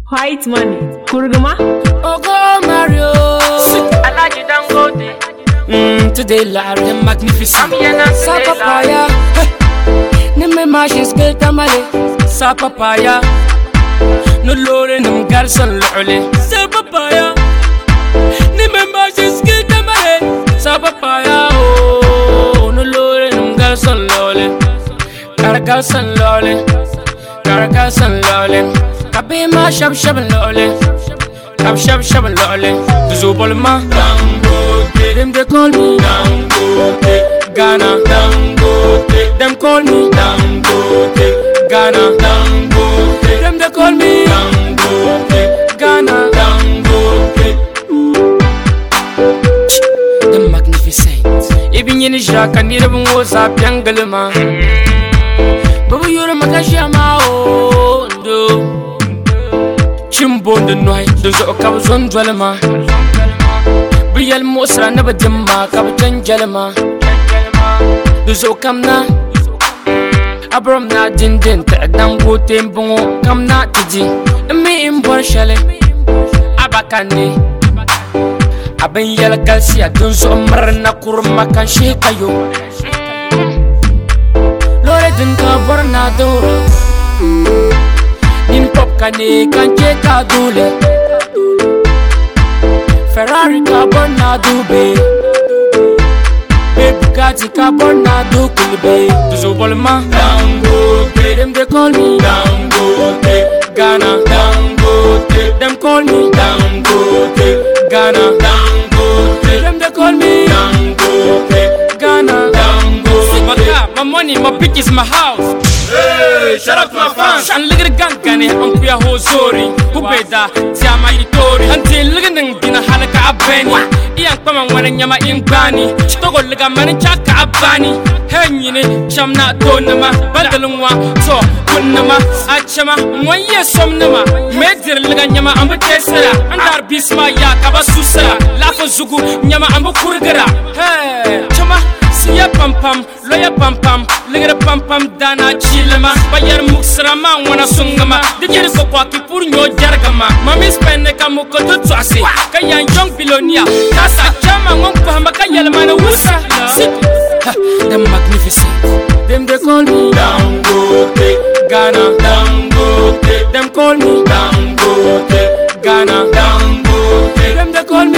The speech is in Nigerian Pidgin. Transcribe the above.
White money, Kurguma. Ogo Mario, Alaji Dangote. Today Larry magnificent. Amiana Sa papaya, ne me machines que tamale. Sa papaya, no lore num garson lole. Sa papaya, ne me machines que tamale. Sa papaya, oh, no lore num garson lole. Garson lole, garson lole. Kabima shab shab lole, shab shab lole. Zubolma Dangote, them they call me Dangote, Ghana Dangote, them call me Dangote, Ghana Dangote, them they call me Dangote, Ghana Dangote. The magnificent. Even in the Jacques and even was a Piangalema. But you're a Makashama, oh, do. Chimbo the night, those are Cabazon Dwellema. Briel Mosra never dimma, Capitan Jelema. Those are Kamna Abram na Dindin, Dango Timbo, come not to G. And me in Borshale Abakani Aben Yala Garcia, don't so Marana Kurma can shake you. Lore Dinka Bornadora. In pop kane kanche ka dule Ferrari ka borna dube Bugatti ka borna dukube Tuzo bolma Dangote, them they call me Dangote, Ghana Dangote, them call me Dangote, Ghana Dangote, them they call me Dangote, Ghana Dangote. My money, my bitch is my house. Hey, shout out to my fans. And look at the gang, Gani, I'm queer whole story. Who beda, Tiama Itori. Until looking in a Hanaka Abeni. Ian Pama when Yama in Bani. Stogo Liga Manichaka Abani. Henny, Chamna Donama, Badaluma, So, Punama, Achama, 1 year Somnama. Major Liganyama Ambutesera, and our Bisma Yakabasusera, Lafazugu, Yama Ambukurgara. Hey, Chama. Siya pam pam, loya pam pam, ligera pam pam dana chilema, bayar muksrama wana sungama, dijeri ko kwa kipur nyo jargama, mami spende kamuko tutwasi, kaya young bilonia, kasa chama ngompo hamba kaya lemana wusa, the magnificent, them they call me Dangote, Ghana Dangote, them call me Dangote, Ghana Dangote, them they call me